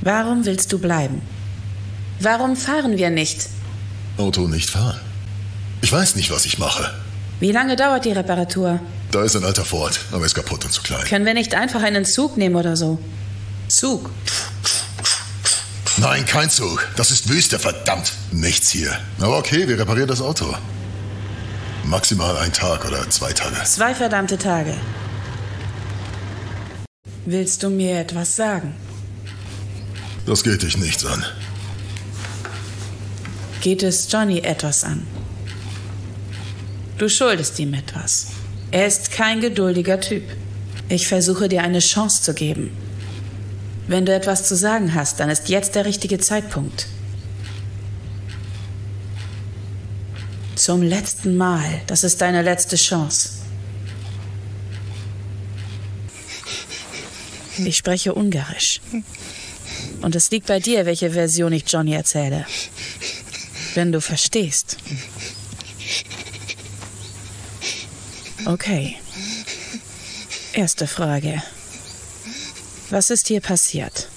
Warum willst du bleiben? Warum fahren wir nicht? Auto nicht fahren. Ich weiß nicht, was ich mache. Wie lange dauert die Reparatur? Da ist ein alter Ford, aber ist kaputt und zu klein. Können wir nicht einfach einen Zug nehmen oder so? Zug? Nein, kein Zug. Das ist Wüste, verdammt. Nichts hier. Aber okay, wir reparieren das Auto. Maximal 1 Tag oder 2 Tage. 2 verdammte Tage. Willst du mir etwas sagen? Das geht dich nichts an. Geht es Johnny etwas an? Du schuldest ihm etwas. Er ist kein geduldiger Typ. Ich versuche dir eine Chance zu geben. Wenn du etwas zu sagen hast, dann ist jetzt der richtige Zeitpunkt. Zum letzten Mal. Das ist deine letzte Chance. Ich spreche Ungarisch. Und es liegt bei dir, welche Version ich Johnny erzähle. Wenn du verstehst. Okay. Erste Frage. Was ist hier passiert?